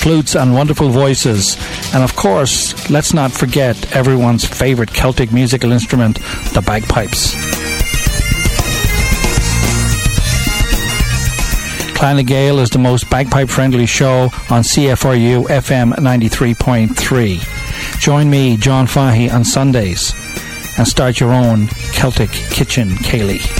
flutes and wonderful voices. And of course, let's not forget everyone's favourite Celtic musical instrument, the bagpipes. Clan na Gael is the most bagpipe-friendly show on CFRU FM 93.3. Join me, John Fahey, on Sundays and start your own Celtic Kitchen Ceilidh.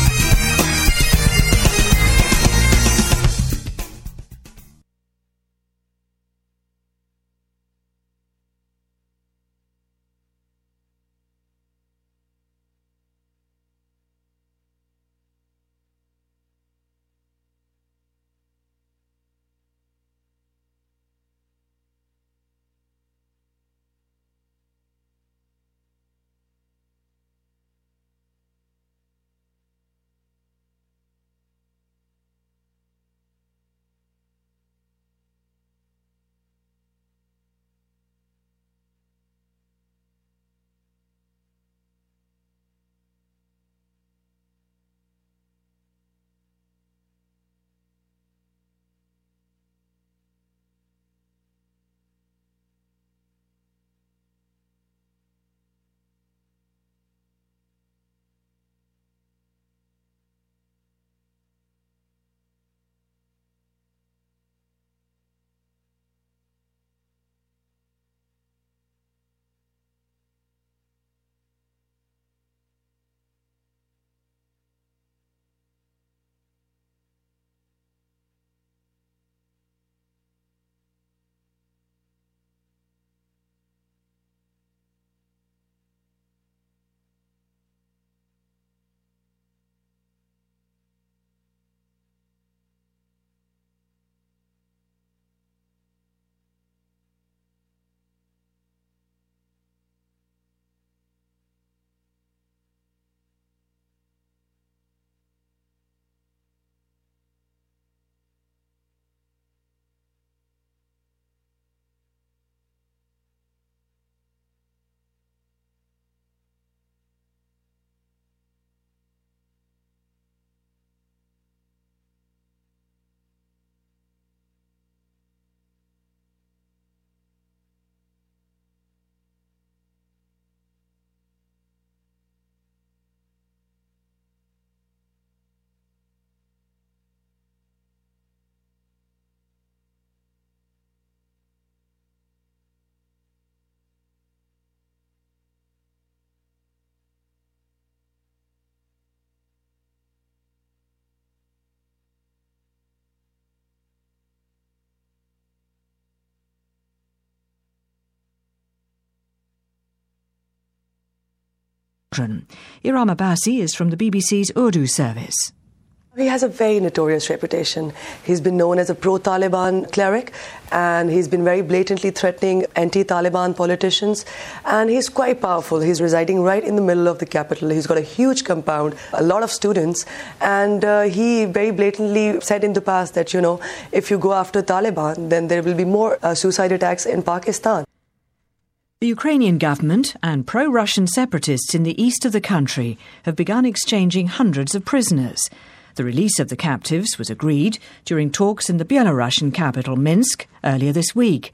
Iram Abbasi is from the BBC's Urdu service. He has a very notorious reputation. He's been known as a pro-Taliban cleric, and he's been very blatantly threatening anti-Taliban politicians, and he's quite powerful. He's residing right in the middle of the capital. He's got a huge compound, a lot of students, and he very blatantly said in the past that, you know, if you go after Taliban, then there will be more suicide attacks in Pakistan. The Ukrainian government and pro-Russian separatists in the east of the country have begun exchanging hundreds of prisoners. The release of the captives was agreed during talks in the Belarusian capital Minsk earlier this week.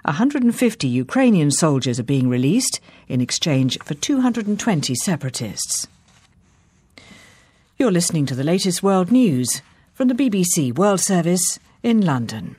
150 Ukrainian soldiers are being released in exchange for 220 separatists. You're listening to the latest world news from the BBC World Service in London.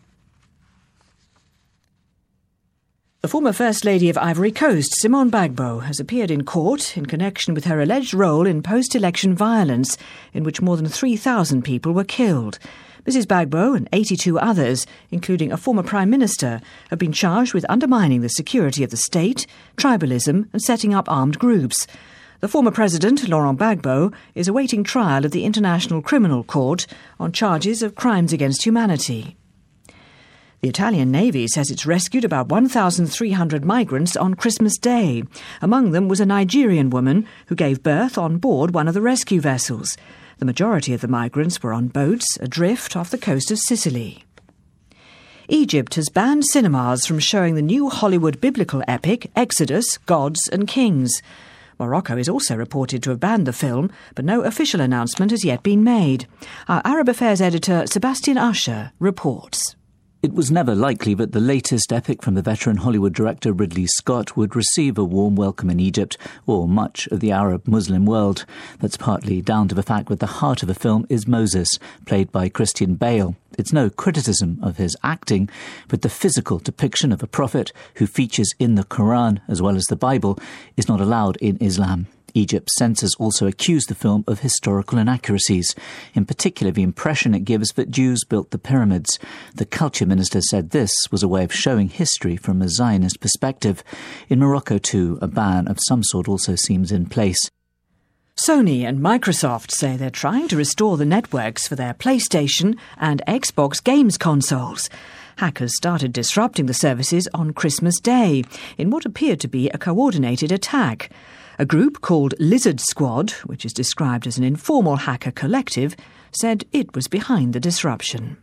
The former First Lady of Ivory Coast, Simone Bagbo, has appeared in court in connection with her alleged role in post-election violence in which more than 3,000 people were killed. Mrs Bagbo and 82 others, including a former Prime Minister, have been charged with undermining the security of the state, tribalism and setting up armed groups. The former President, Laurent Gbagbo, is awaiting trial at the International Criminal Court on charges of crimes against humanity. The Italian Navy says it's rescued about 1,300 migrants on Christmas Day. Among them was a Nigerian woman who gave birth on board one of the rescue vessels. The majority of the migrants were on boats adrift off the coast of Sicily. Egypt has banned cinemas from showing the new Hollywood biblical epic Exodus, Gods and Kings. Morocco is also reported to have banned the film, but no official announcement has yet been made. Our Arab Affairs editor Sebastian Usher reports. It was never likely that the latest epic from the veteran Hollywood director Ridley Scott would receive a warm welcome in Egypt or much of the Arab Muslim world. That's partly down to the fact that the heart of the film is Moses, played by Christian Bale. It's no criticism of his acting, but the physical depiction of a prophet who features in the Quran as well as the Bible is not allowed in Islam. Egypt's censors also accused the film of historical inaccuracies, in particular the impression it gives that Jews built the pyramids. The culture minister said this was a way of showing history from a Zionist perspective. In Morocco too, a ban of some sort also seems in place. Sony and Microsoft say they're trying to restore the networks for their PlayStation and Xbox games consoles. Hackers started disrupting the services on Christmas Day in what appeared to be a coordinated attack. A group called Lizard Squad, which is described as an informal hacker collective, said it was behind the disruption.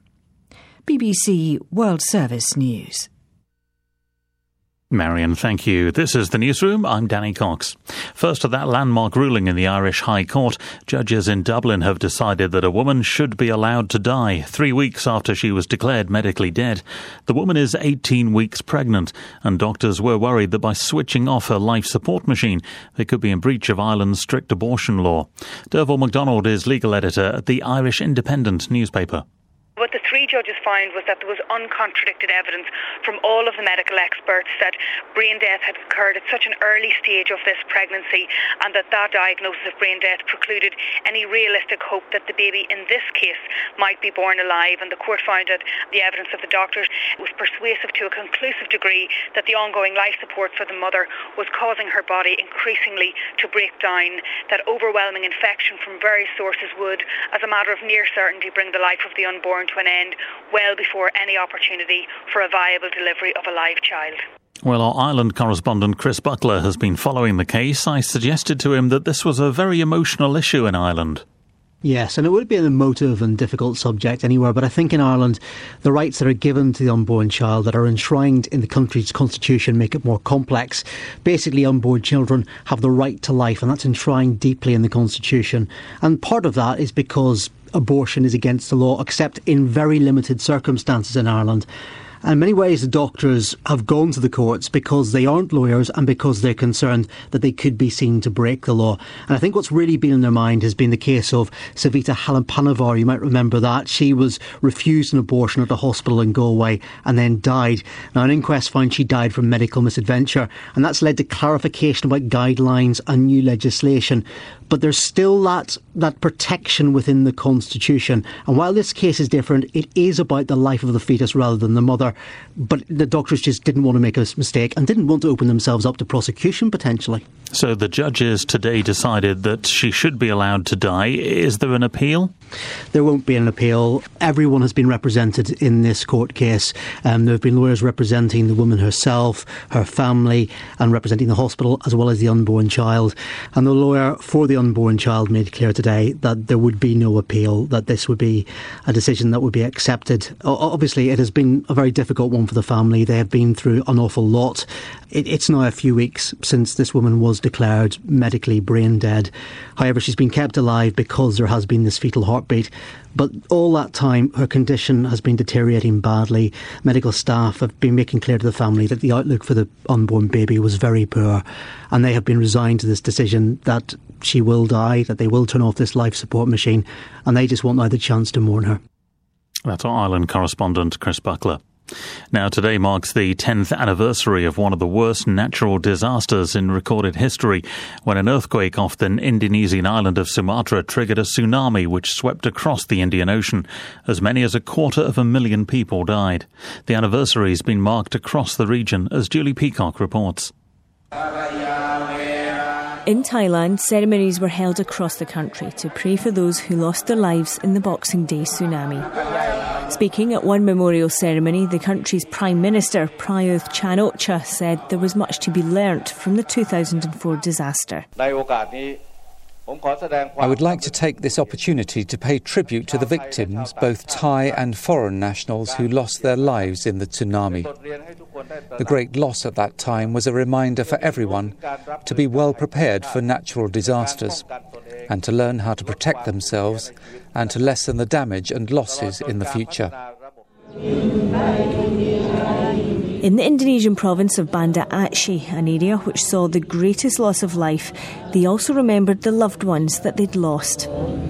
BBC World Service News. Marion, thank you. This is the Newsroom. I'm Danny Cox. First to that landmark ruling in the Irish High Court, judges in Dublin have decided that a woman should be allowed to die 3 weeks after she was declared medically dead. The woman is 18 weeks pregnant, and doctors were worried that by switching off her life support machine, they could be in breach of Ireland's strict abortion law. Derval MacDonald is legal editor at the Irish Independent newspaper. What the three judges found was that there was uncontradicted evidence from all of the medical experts that brain death had occurred at such an early stage of this pregnancy, and that diagnosis of brain death precluded any realistic hope that the baby in this case might be born alive. And the court found that the evidence of the doctors was persuasive to a conclusive degree that the ongoing life support for the mother was causing her body increasingly to break down, that overwhelming infection from various sources would, as a matter of near certainty, bring the life of the unborn to an end well before any opportunity for a viable delivery of a live child. Well, our Ireland correspondent Chris Buckler has been following the case. I suggested to him that this was a very emotional issue in Ireland. Yes, and it would be an emotive and difficult subject anywhere, but I think in Ireland the rights that are given to the unborn child that are enshrined in the country's constitution make it more complex. Basically, unborn children have the right to life, and that's enshrined deeply in the constitution. And part of that is because abortion is against the law, except in very limited circumstances in Ireland. And in many ways, the doctors have gone to the courts because they aren't lawyers and because they're concerned that they could be seen to break the law. And I think what's really been in their mind has been the case of Savita Halappanavar. You might remember that. She was refused an abortion at a hospital in Galway and then died. Now, an inquest found she died from medical misadventure, and that's led to clarification about guidelines and new legislation. But there's still that protection within the Constitution. And while this case is different, it is about the life of the fetus rather than the mother. But the doctors just didn't want to make a mistake and didn't want to open themselves up to prosecution, potentially. So the judges today decided that she should be allowed to die. Is there an appeal? There won't be an appeal. Everyone has been represented in this court case. There have been lawyers representing the woman herself, her family, and representing the hospital, as well as the unborn child. And the lawyer for the unborn child made clear today that there would be no appeal, that this would be a decision that would be accepted. Obviously, it has been a very difficult one for the family. They have been through an awful lot. It's now a few weeks since this woman was declared medically brain dead. However, she's been kept alive because there has been this fetal heartbeat. But all that time, her condition has been deteriorating badly. Medical staff have been making clear to the family that the outlook for the unborn baby was very poor. And they have been resigned to this decision that she will die, that they will turn off this life support machine. And they just want now the chance to mourn her. That's our Ireland correspondent, Chris Buckler. Now, today marks the 10th anniversary of one of the worst natural disasters in recorded history, when an earthquake off the Indonesian island of Sumatra triggered a tsunami which swept across the Indian Ocean. As many as 250,000 people died. The anniversary has been marked across the region, as Julie Peacock reports. In Thailand, ceremonies were held across the country to pray for those who lost their lives in the Boxing Day tsunami. Speaking at one memorial ceremony, the country's Prime Minister, Prayuth Chan-o-cha, said there was much to be learnt from the 2004 disaster. I would like to take this opportunity to pay tribute to the victims, both Thai and foreign nationals, who lost their lives in the tsunami. The great loss at that time was a reminder for everyone to be well prepared for natural disasters and to learn how to protect themselves and to lessen the damage and losses in the future. In the Indonesian province of Banda Aceh, an area which saw the greatest loss of life, they also remembered the loved ones that they'd lost.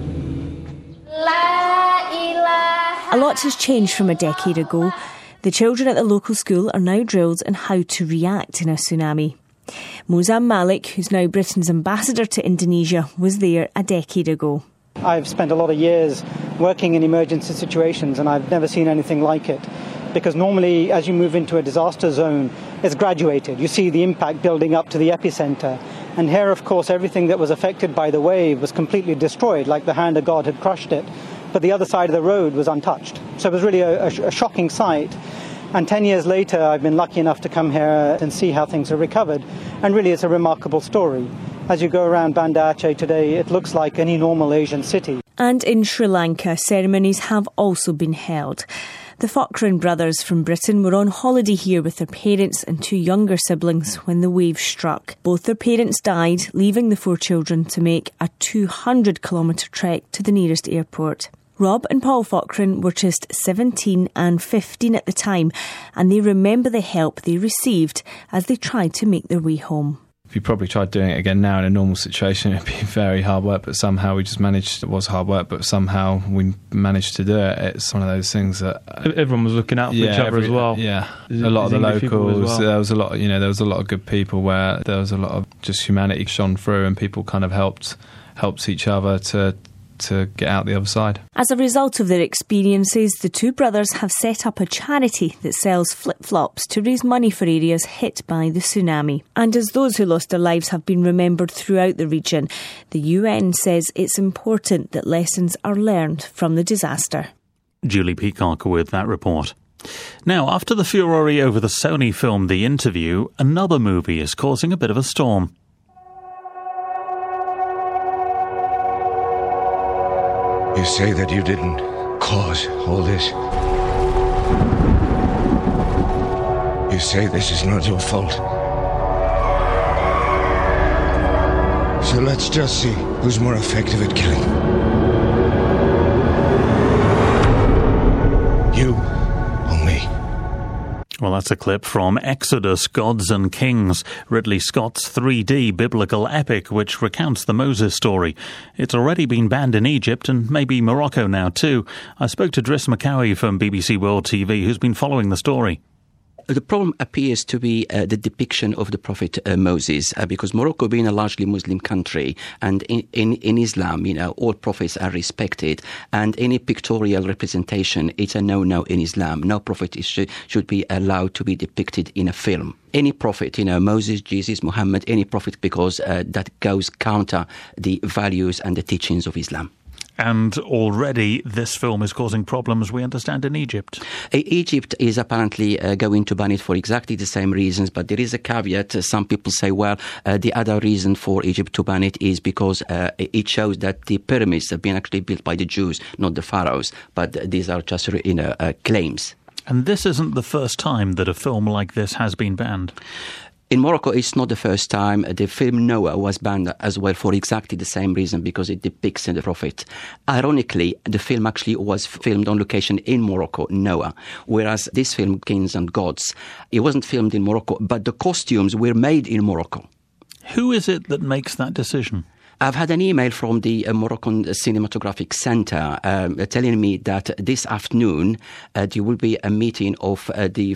A lot has changed from a decade ago. The children at the local school are now drilled in how to react in a tsunami. Mozam Malik, who's now Britain's ambassador to Indonesia, was there a decade ago. I've spent a lot of years working in emergency situations and I've never seen anything like it. Because normally, as you move into a disaster zone, it's graduated. You see the impact building up to the epicenter. And here, of course, everything that was affected by the wave was completely destroyed, like the hand of God had crushed it. But the other side of the road was untouched. So it was really a shocking sight. And 10 years later, I've been lucky enough to come here and see how things are recovered. And really, it's a remarkable story. As you go around Banda Aceh today, it looks like any normal Asian city. And in Sri Lanka, ceremonies have also been held. The Fockran brothers from Britain were on holiday here with their parents and two younger siblings when the wave struck. Both their parents died, leaving the four children to make a 200-kilometre trek to the nearest airport. Rob and Paul Fockran were just 17 and 15 at the time, and they remember the help they received as they tried to make their way home. If you probably tried doing it again now in a normal situation, it'd be very hard work, but somehow we just managed. It was hard work, but somehow we managed to do it. It's one of those things that everyone was looking out for each other as well. Yeah, a lot of the locals. Well. There was a lot. There was a lot of good people where there was a lot of just humanity shone through, and people kind of helped each other to get out the other side. As a result of their experiences, the two brothers have set up a charity that sells flip-flops to raise money for areas hit by the tsunami. And as those who lost their lives have been remembered throughout the region, the UN says it's important that lessons are learned from the disaster. Julie Peacock with that report. Now, after the furore over the Sony film The Interview, another movie is causing a bit of a storm. You say that you didn't cause all this. You say this is not your fault. So let's just see who's more effective at killing. You or me? Well, that's a clip from Exodus, Gods and Kings, Ridley Scott's 3D biblical epic which recounts the Moses story. It's already been banned in Egypt and maybe Morocco now too. I spoke to Driss McCowie from BBC World TV, who's been following the story. The problem appears to be the depiction of the prophet Moses, because Morocco being a largely Muslim country, and in Islam, all prophets are respected, and any pictorial representation, it's a no-no in Islam. No prophet should be allowed to be depicted in a film. Any prophet, Moses, Jesus, Muhammad, any prophet, because that goes counter the values and the teachings of Islam. And already this film is causing problems, we understand, in Egypt. Egypt is apparently going to ban it for exactly the same reasons, but there is a caveat. Some people say, the other reason for Egypt to ban it is because it shows that the pyramids have been actually built by the Jews, not the pharaohs. But these are just claims. And this isn't the first time that a film like this has been banned. In Morocco, it's not the first time. The film Noah was banned as well for exactly the same reason, because it depicts the prophet. Ironically, the film actually was filmed on location in Morocco, Noah, whereas this film, Kings and Gods, it wasn't filmed in Morocco, but the costumes were made in Morocco. Who is it that makes that decision? I've had an email from the Moroccan Cinematographic Centre telling me that this afternoon there will be a meeting of the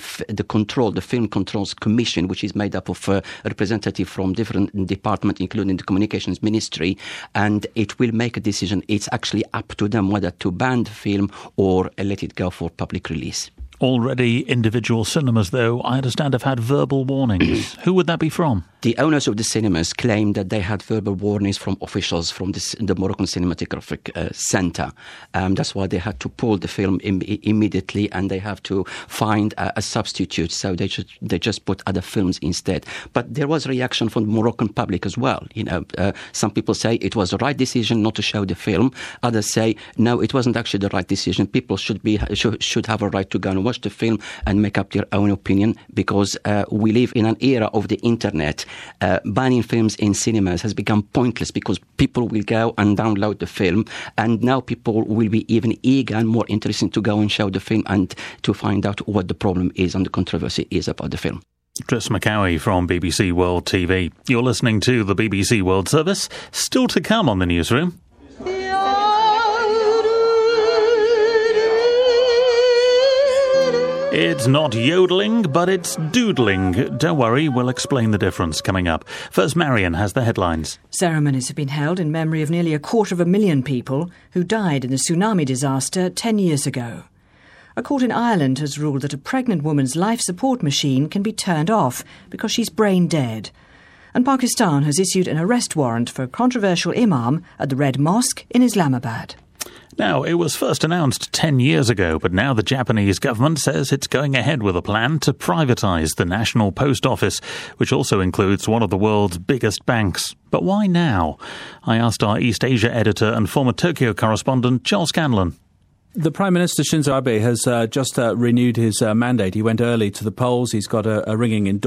Film Controls Commission, which is made up of representatives from different departments, including the Communications Ministry, and it will make a decision. It's actually up to them whether to ban the film or let it go for public release. Already individual cinemas, though, I understand, have had verbal warnings. Who would that be from? The owners of the cinemas claim that they had verbal warnings from officials from the Moroccan Cinematographic Centre. That's why they had to pull the film immediately, and they have to find a substitute. So they just put other films instead. But there was a reaction from the Moroccan public as well. Some people say it was the right decision not to show the film. Others say no, it wasn't actually the right decision. People should have a right to go and watch the film and make up their own opinion, because we live in an era of the internet. Banning films in cinemas has become pointless because people will go and download the film, and now people will be even eager and more interested to go and show the film and to find out what the problem is and the controversy is about the film. Tris McCowie from BBC World TV. You're listening to the BBC World Service. Still to come on the newsroom. It's not yodeling, but it's doodling. Don't worry, we'll explain the difference coming up. First, Marion has the headlines. Ceremonies have been held in memory of nearly 250,000 people who died in the tsunami disaster 10 years ago. A court in Ireland has ruled that a pregnant woman's life support machine can be turned off because she's brain dead. And Pakistan has issued an arrest warrant for a controversial imam at the Red Mosque in Islamabad. Now, it was first announced 10 years ago, but now the Japanese government says it's going ahead with a plan to privatise the National Post Office, which also includes one of the world's biggest banks. But why now? I asked our East Asia editor and former Tokyo correspondent, Charles Scanlon. The Prime Minister Shinzo Abe has just renewed his mandate. He went early to the polls. He's got a ringing endorsement.